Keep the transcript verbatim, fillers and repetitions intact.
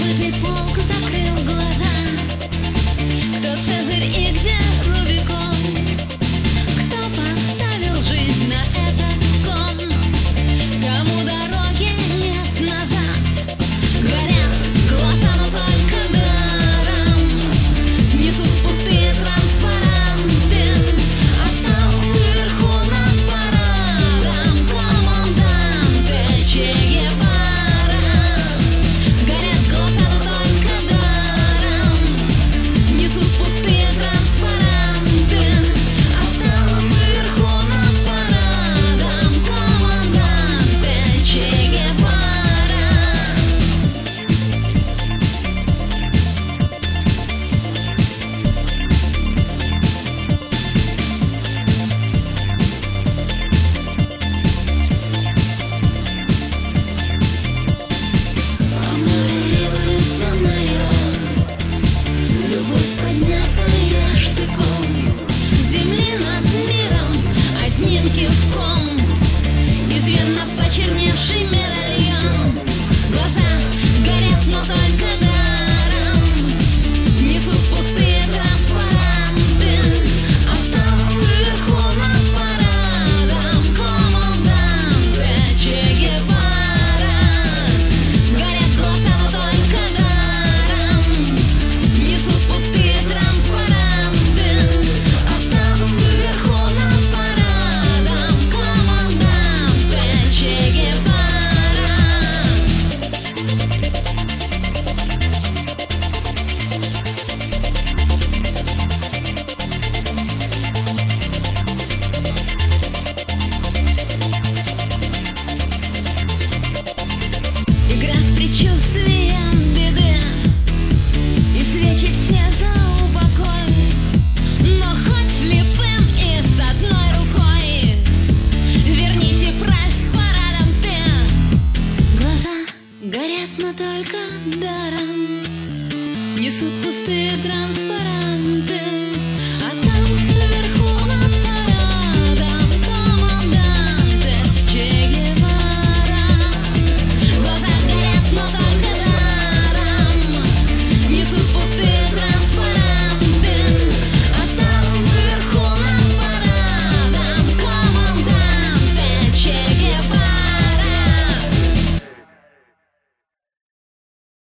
Забытый полк закрыл глаза. Кто Цезарь и где Рубикон? Кто поставил жизнь на этот кон? Кому дороги нет назад? Горят глаза, но только даром. Несут пустые транспаранты, а там вверху над парадом команданты Че Гевара. Горят глаза, но только даром. Несут пустые транспаранты, а там вверху над парадом команданты Че Гевара. Любовь, поднятая штыком, земли над миром одним кивком. Из вен на почерневший медальон. Глаза горят, но только даром. Несут пустые транспаранты, а там вверху над парадом команданты Че Гевара. Горят глаза, но только даром. Несут пустые транспаранты, а там вверху над парадом команданты Че Гевара. Игра с предчувствием беды, и свечи все за упокой. Но хоть слепым и с одной рукой, вернись и правь парадом ты. Глаза горят, но только даром. Несут пустые транспаранты,